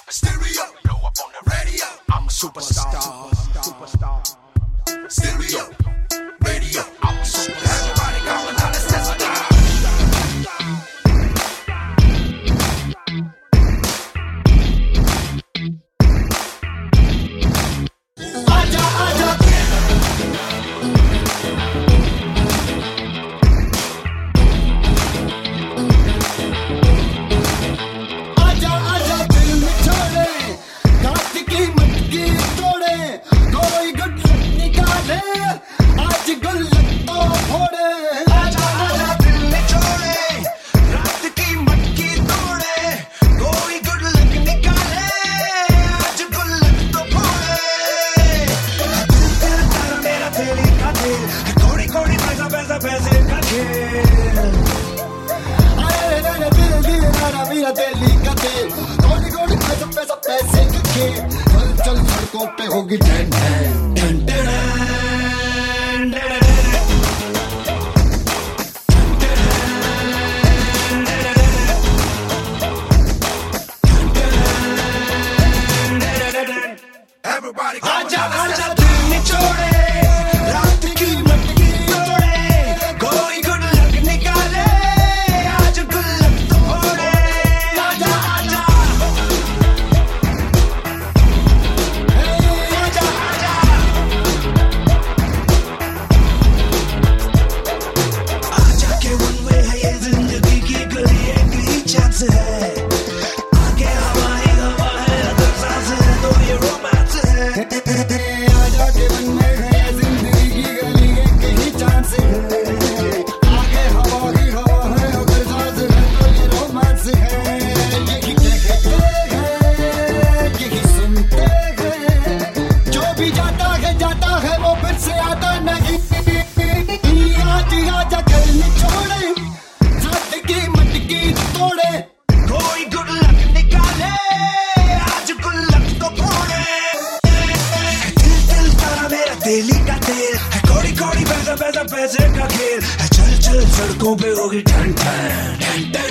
up in stereo, blow up on the radio. I'm a superstar. Stereo, radio, I'm a superstar. Everybody come on, let's test it out. Aja, aja. Aja, aja, दिल में छोड़े, रात की मटकी तोड़े, कोई good निकाले, आज गुल्लक तो फोड़े। आजा, आजा, दिल में छोड़े, रात की मटकी तोड़े, कोई गुड लक निकाले, आज गुल्लक तो फोड़े। दिल तेरा तारा मेरा तेली का दिल, कोड़ी कोड़ी पैसा पैसा पैसे का खेल। अरे रे दिल दिल तारा मेरा तेली का दिल, कोड़ी कोड़ी पैसा पैसा पैसे का खेल। चल चल सड़कों पे होगी ठंड ठंड ठंड। Everybody आजा आजा दिल में छोड़े, रात की मटकी तोड़े, कोई गुड लक निकाले, आज गुल्लक तो फोड़े। आजा आजा, आजा आजा, आजा के वन वे है ये जिंदगी की गली, एक ही चांस है। आगे हवा ही हवा है, अगर सांस है तो ये रोमांस है। आजा के वन में है ये जिंदगी की गली, एक ही चांस है। आगे हवा ही हवा है, अगर सांस है तो ये रोमांस है। यही कहते हैं, यही सुनते हैं, जो भी जाता है वो फिर से आता नहीं। आज आजा कल छोड़े, रात की मटकी तोड़े, कोई गुड लक निकाले, आज गुल्लक तो फोड़े। दिल दिल तारा मेरा तेली का तेल, है कोड़ी कोड़ी पैसा पैसा पैसे का खेल। है चल चल सड़कों पे होगी ठंड ठंड ठंड ठंड।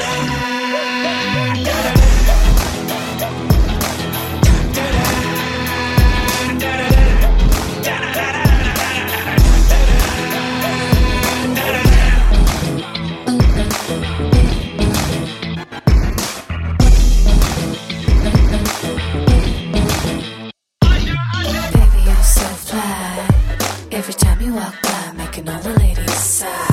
Baby, you're so fly. Every time you walk by, making all the ladies sigh.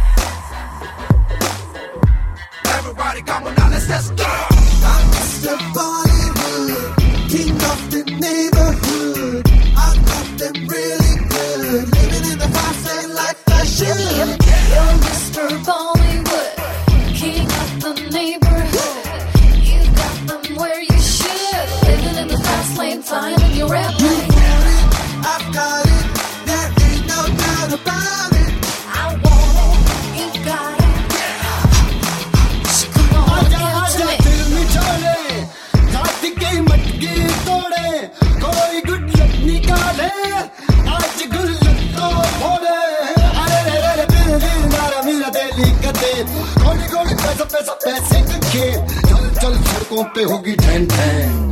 Everybody come on now, let's go. I'm Mr. Bollywood, king of the neighborhood. I got them really good, living in the fast lane like I should. You're Mr. Bollywood, king of the neighborhood. You got them where you should, living in the fast lane, flying in your airplane. I've got it, there ain't no doubt about it. I want it, you got it. So come on, आजा give it आजा to me. दिल में छोड़े, रात की मटकी तोड़े, कोई गुड लक निकाले, आज गुल्लक तो फोड़े। अरे रे रे दिल दिल तारा मेरा तेली का दिल, कोड़ी कोड़ी पैसा पैसा पैसे का खेल। चल चल सड़कों पे होगी ठंड ठंड।